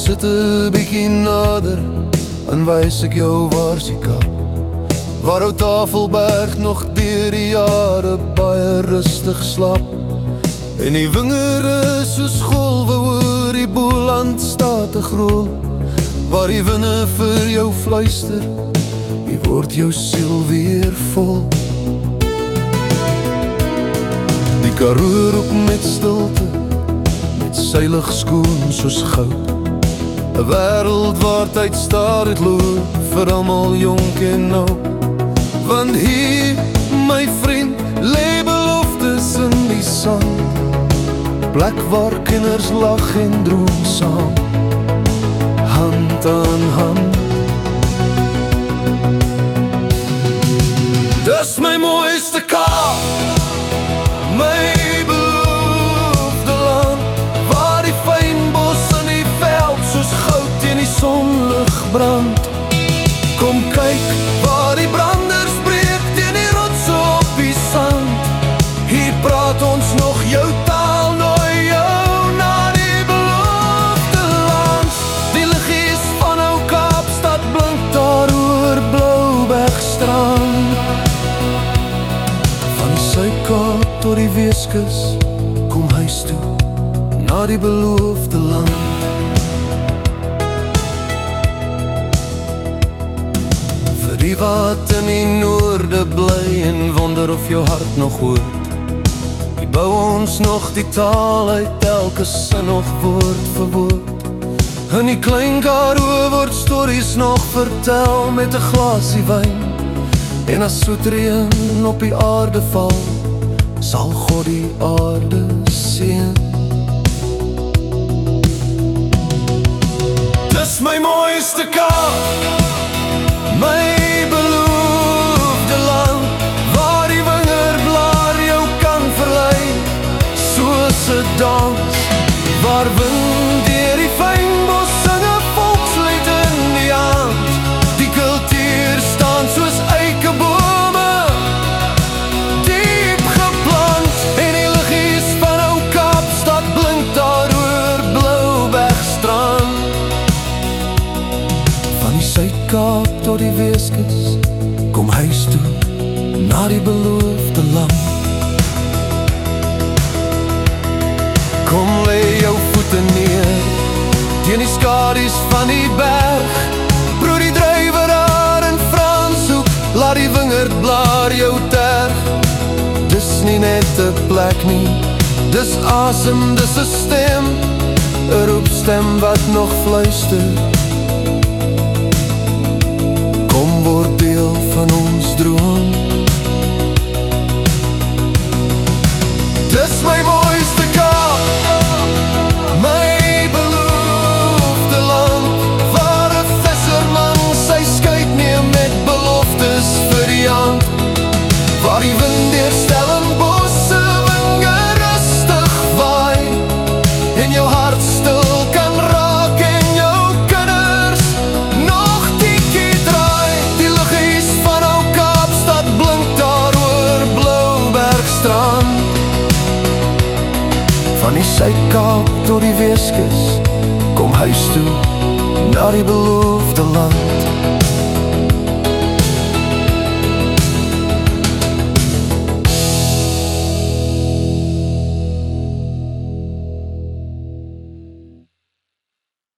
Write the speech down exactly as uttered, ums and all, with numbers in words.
sit 'n bietjie nader en wys ek jou waar sy kap, waar ou Tafelberg nog deur die jare baie rustig slap, en die wingerde soos golwe oor die Boland statig rol, waar die winde vir jou fluister, wie word jou siel weer vol. Die Karoo roep met stilte, met seilig skoon soos goud, 'n wêreld waar tyd stadig loop vir almal jonk en oud. Want hier, my vriend, lê beloftes in die sand, plek waar kinders lag en droom saam, hand aan hand. Dis my mooiste Kaap, my beloofde land, waar die fynbos in die veld soos goud teen die sonlig brand. Kom kyk waar die branders breek teen die rotse op die sand. Hier praat ons nog jou taal, nooi jou na die beloofde land. Die liggies van ou Kaapstad blink daar oor Bloubergstrand. Van Suid-Kaap tot die Weskus, kom huis toe, na die beloofde land. Die wat in die noorde bly en wonder of jou hart nog hoort, die bou ons nog die taal uit elke sin nog woord vir woord. In die klein Karoo word stories nog vertel met 'n glasie wyn, en as soet reën op die aarde val, sal God die aarde seën. Dis my mooiste Kaap, my dans, waar wind deur die fynbos sing 'n volkslied in die aand. Die kultuur staan soos eikebome, diep geplant, en die liggies van ou Kaapstad blink daar oor Bloubergstrand. Van die Suid-Kaap tot die Weskus, kom huis toe, na die beloofde land. Kom lê jou voete neer, teen die skadu's van die berg, broer die druiwe daar in Franshoek, laat die wingerdblaar jou terg. Dis nie net 'n plek nie, dis asem, dis 'n stem, 'n roepstem wat nog fluister. Kom word deel van ons droom. Dis my mooiste Kaap, my beloofde land, waar 'n visserman sy skuit neem met beloftes vir die hand, waar die wind deur Stellenbosse winge rustig waai, en jou hart stil kan raak en jou kinders nog tikkie draai. Die liggies van ou Kaapstad blink daar oor Bloubergstrand. Van die Suid-Kaap tot die Weskus, kom huis toe, na die beloofde land.